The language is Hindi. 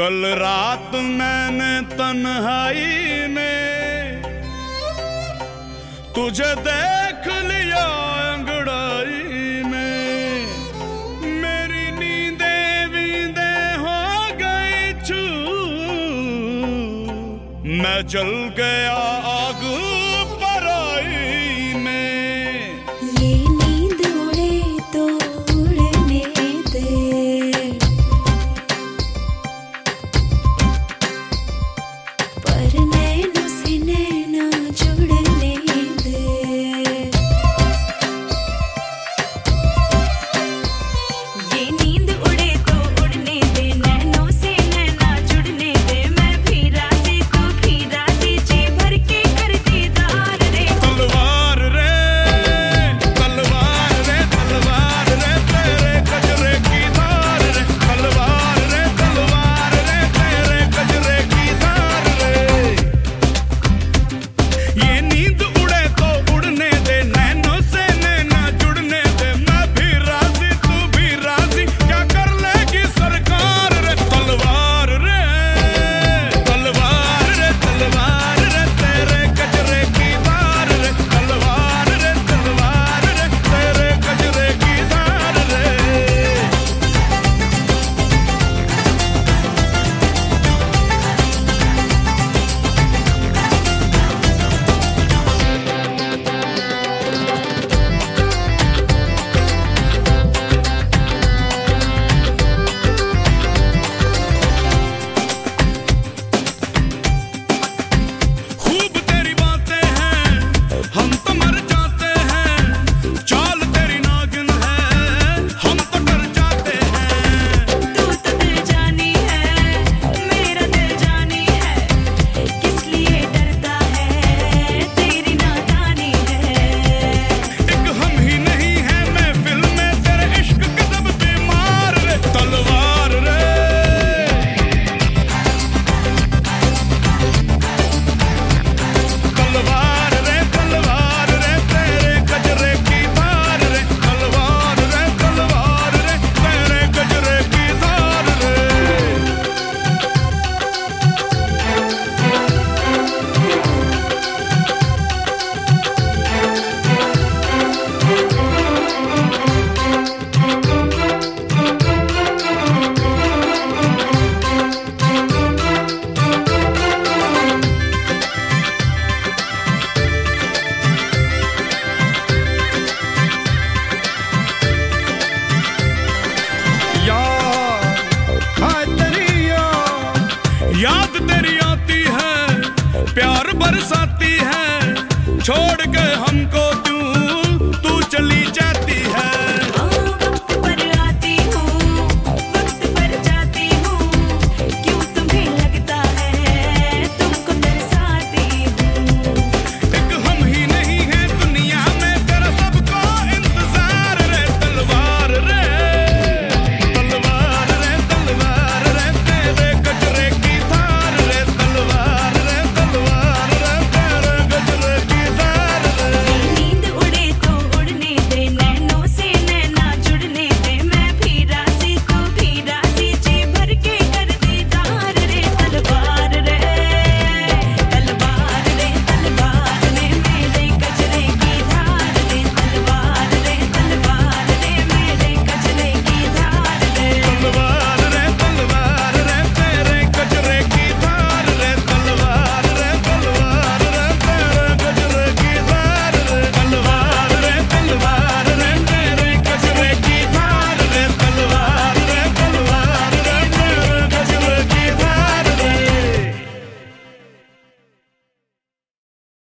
कल रात मैंने तन्हाई में तुझे देख लिया अंगड़ाई में, मेरी नींदें वींदे हो गई छू, मैं जल गया आग पराई में। ये नींद उड़े तो उड़ने दे, पर नैनों से नैना जुड़ने दे। ये नींद उड़े तो उड़ने दे, नैनों से नैना जुड़ने दे। मैं भी राजी तू भी राजी, जी भर के कर दीदार रे। तलवार रे तलवार रे तलवार रे तेरे गजरे की धार रे, तलवार रे तेरे गजरे की धार रे। ये नींद उड़े तो उड़ने दे, नैनों से नैना जुड़ने दे। मैं भी राजी तू भी राजी, क्या कर लेगी सरकार रे। तलवार रे तेरे गजरे की धार रे, तलवार रे तेरे गजरे की धार रे। खूब तेरी बातें हैं, हम तो मर जाते हैं। चाल तेरी नागिन है, हम तो डर जाते हैं। तू तो दिल जानी है, मेरा दिल जानी है। किस लिए डरता है, तेरी नादानी है। एक हम ही नहीं है महफिल में, तेरे इश्क के सब बीमार रे। तलवार रे तेरे गजरे की धार रे, तलवार रे तेरे गजरे की धार रे। याद तेरी आती है, प्यार बरसाती है, छोड़ के